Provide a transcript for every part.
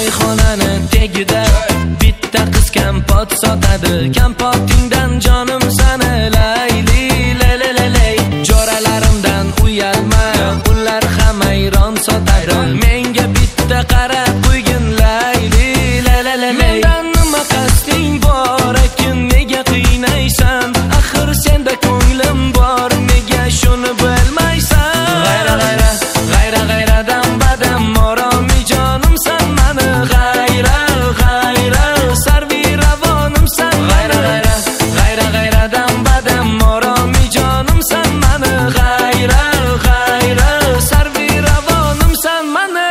choyxonani tegida bitta qiz kampot sotadi. Kampotingdan jonim sani layli lalalay. Joralarimdan uyalma, ular ham ayron sotadi. Menga bitta qarab qo'ygin layli lalalay. Mendan nima qasding bor ekan, nega qiynaysan? Axir senda ko'nglim bor, nega shuni bilmaysan? G'ayradan badam moromi jonimsan mani. G'ayra sarvi ravonimsan. G'ayradan badam moromi jonimsan mani. G'ayra sarvi ravonimsan mani.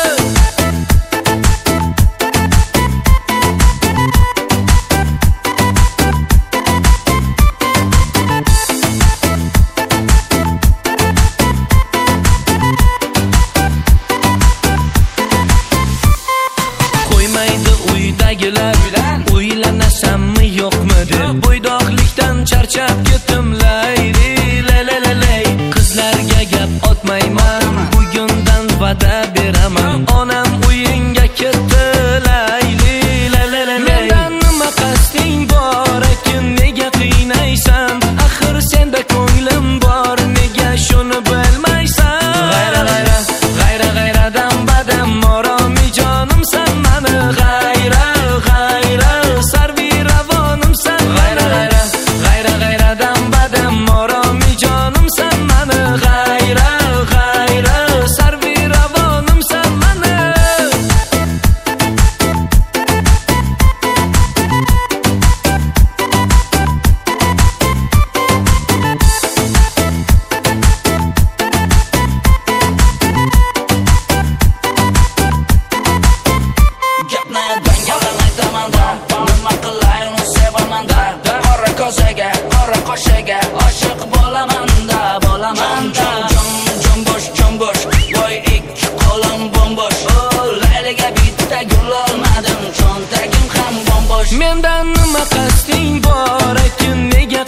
O'ylanasammi yo'qmi deb bo'ydoqlikdan charchab ketdim layli lalalay. Qizlarga gap otmayman, bugundan va'da beraman. Onam uyingga ketdi layli lalalay. Mendan nima qasding bor ekan, nega qiynaysan? Axir senda ko'nglim bor, nega shuni bilmaysan? G'ayradan badam moromi jonimsan mani. G'ayra sarvi ravonimsan. G'ayradan badam moromi jonimsan mani. G'ayra sarvi ravonimsan mani. Qoshiga oshiq bo'lamanda jombosh voy ikki qo'lim bombosh. Layliga bitta gul olmadim, cho'ntagim ham bombosh. Mendan nima qasding bor ekan, nega